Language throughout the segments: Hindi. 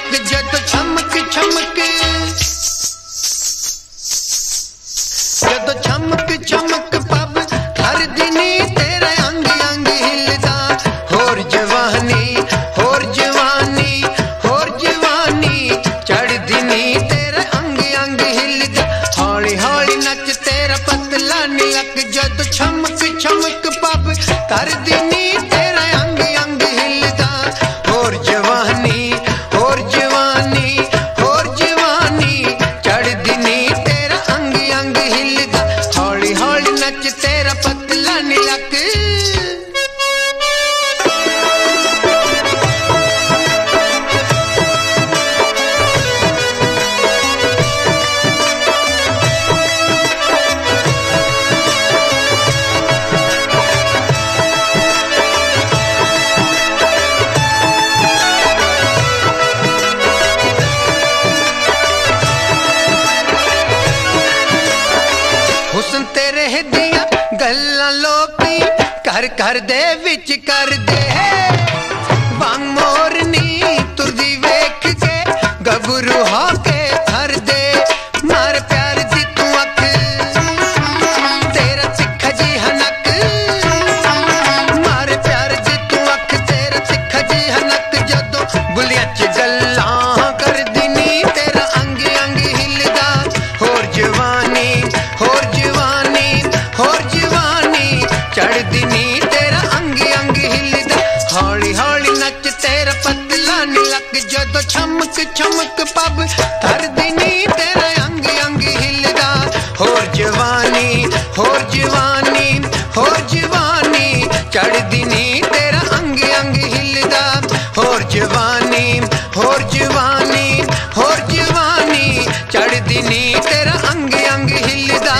लक जद छमक छमक जद छमक छमक पब हर दिनी तेरे अंग अंग हिलदा होर जवानी होर जवानी होर जवानी चढ़ दिनी तेरे अंग अंग हिलदा हौली हौली नच तेरा पतला लक जद छमक छमक पब कर दिनी तेरा अंग अंग हिलदा होर जवानी होर जवानी होर जवानी चढ़ दिनी तेरा अंग अंग हिलदा हौली हौली नच तेरा पतला लक हुसन तेरे दिया गल्लां लोकी कर कर दे विच कर दे बंग मोरनी तुरदी वेख के गबरू हो के थर दे मार प्यार दी तू अख तेरा तिखा जी हनक मार प्यार दी तू अख तेरा तिखा जी हनक जदों बुलिया च गल्लां कर दिनी तेरा अंग अंग हिलदा होर जवानी होर जवानी होर जवानी चढ़ दिनी तेरा अंग अंग हिलदा हौली हौली नच तेरा पतला लक जदों छमक छमक पब कर दिनी तेरा अंग अंग हिलदा होर जवानी होर जवानी होर जवानी चढ़ दिनी तेरा अंग अंग हिलदा होर जवानी होर जवानी होर जवानी चढ़ दिनी तेरा अंग अंग हिलदा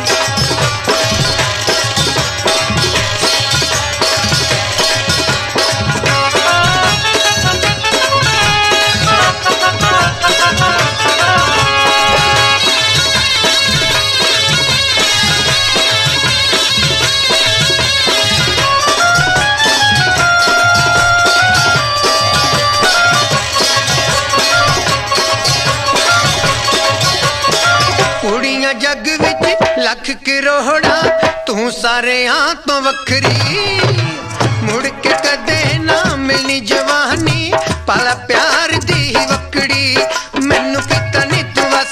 कुड़ियां जग विच लख करोड़ा तू सारे तो वखरी मुड़ के कदे ना मिलनी जवानी पाला प्यार दी वकड़ी मैनू किता नी तू बस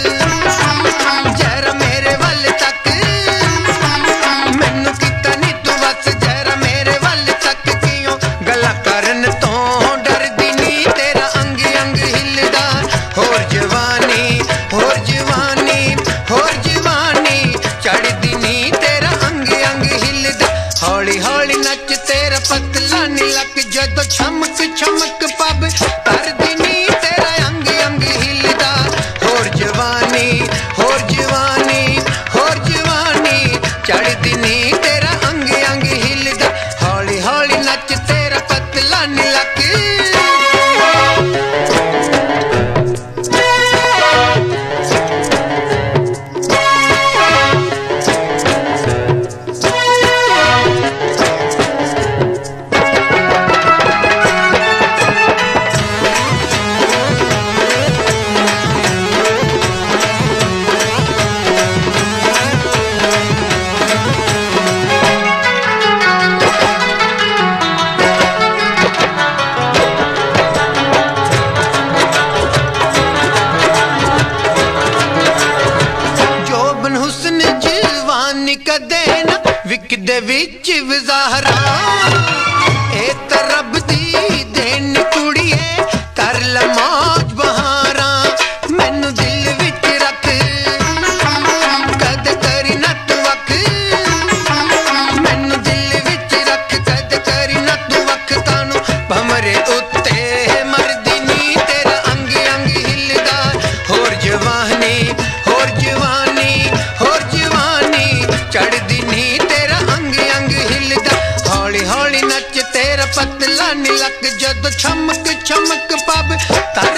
जरा मेरे वल तक मैनू किता नी तू बस जरा मेरे वल तक क्यों गल्लां करन तो डरदी नी तेरा अंग अंग हिलदा होर जवानी होर जवानी होर जवानी चढ़ दिनी तेरा अंग अंग हिलदा हौली हौली नच तेरा पतला लक जदों छमक छमक पब कर दिनी तेरा अंग अंग हिलदा होर जवानी होर जवानी होर जवानी चढ़ दिनी तेरा अंग अंग हिलदा हौली हौली नच तेरा पतला लक कदे ना विकदे विच विजाहरा ए तो रब दी देन कुड़िए कर ला मौज बहारा मैनू दिल विच रख कद करी ना तू वख मैनू दिल विच रख कद करी ना तू वख कानू भमरे उत्ते मरदी नी तेरा अंग अंग हिलदा होर जवानी होर जवानी होर जवानी चढ़ दिनी तेरा अंग अंग हिलदा हौली हौली नच तेरा पतला लक जद छमक छमक पब